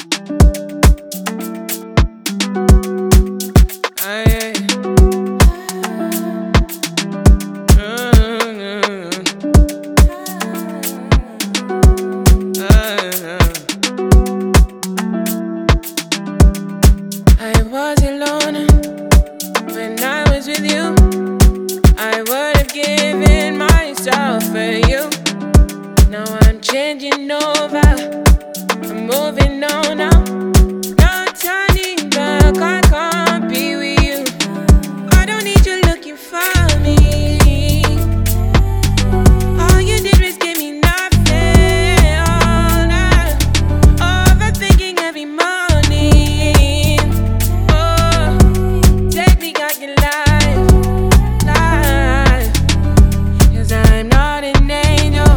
I was alone when I was with you. I would have given myself for you. Now I'm changing over, I'm moving on now. No turning back, I can't be with you. I don't need you looking for me. All you did was give me nothing all night. Overthinking every morning. Oh, take me out your life, life. 'Cause I'm not an angel.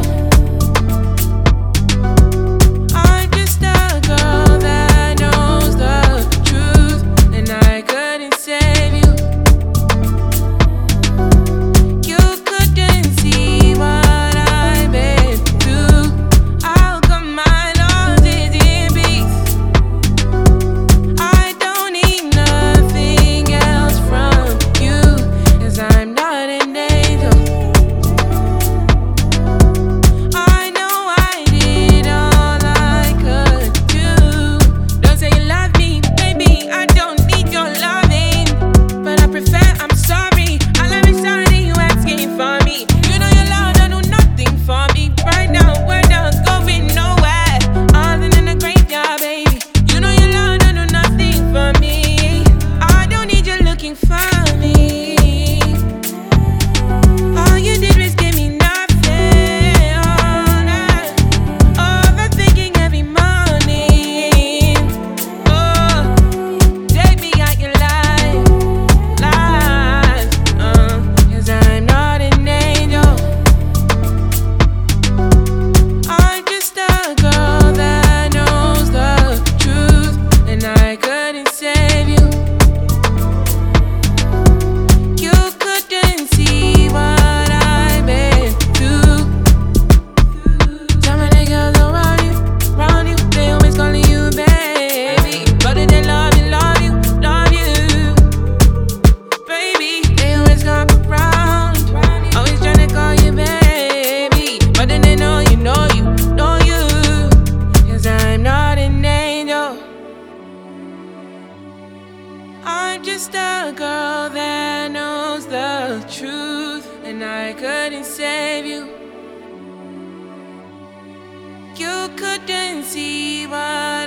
I'm just a girl that knows the truth, and I couldn't save you. You couldn't see what I've been through. How come my love is in peace? I don't need nothing else from you, 'cause I'm not an angel. I know I did all I could do. Don't say you love me, baby, I don't need your loving. But I prefer I'm sorry. All I'm sorry you asking for me. You know your love don't do nothing for me. Right now we're not going nowhere, other than a graveyard, baby. You know your love don't do nothing for me. I don't need you looking for me. All you did was give me nothing all night. Overthinking every morning. Oh, take me out your life, life. 'Cause I'm not an angel. I'm just a girl that knows the truth, and I couldn't save you. You couldn't see what I've been through. Tell my niggas around you, they always calling you baby. But they love you, love you, love you. Baby, they always come around, always tryna call you baby. But then they know you, know you, know you. 'Cause I'm not an angel. I'm just a girl that knows the truth, and I couldn't save you. You couldn't see what